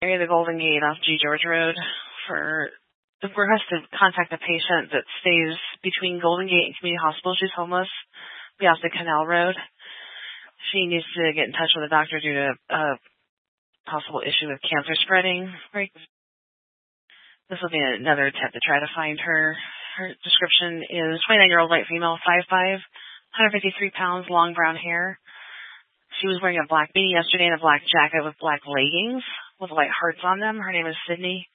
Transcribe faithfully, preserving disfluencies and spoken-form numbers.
area of the Golden Gate off G. George Road for the request to contact a patient that stays between Golden Gate and Community Hospital. She's homeless. Be off the Canal Road. She needs to get in touch with a doctor due to a possible issue with cancer spreading. Right. This will be another attempt to try to find her. Her description is twenty-nine-year-old white female, five foot five, one hundred fifty-three pounds, long brown hair. She was wearing a black beanie yesterday and a black jacket with black leggings with white hearts on them. Her name is Sydney.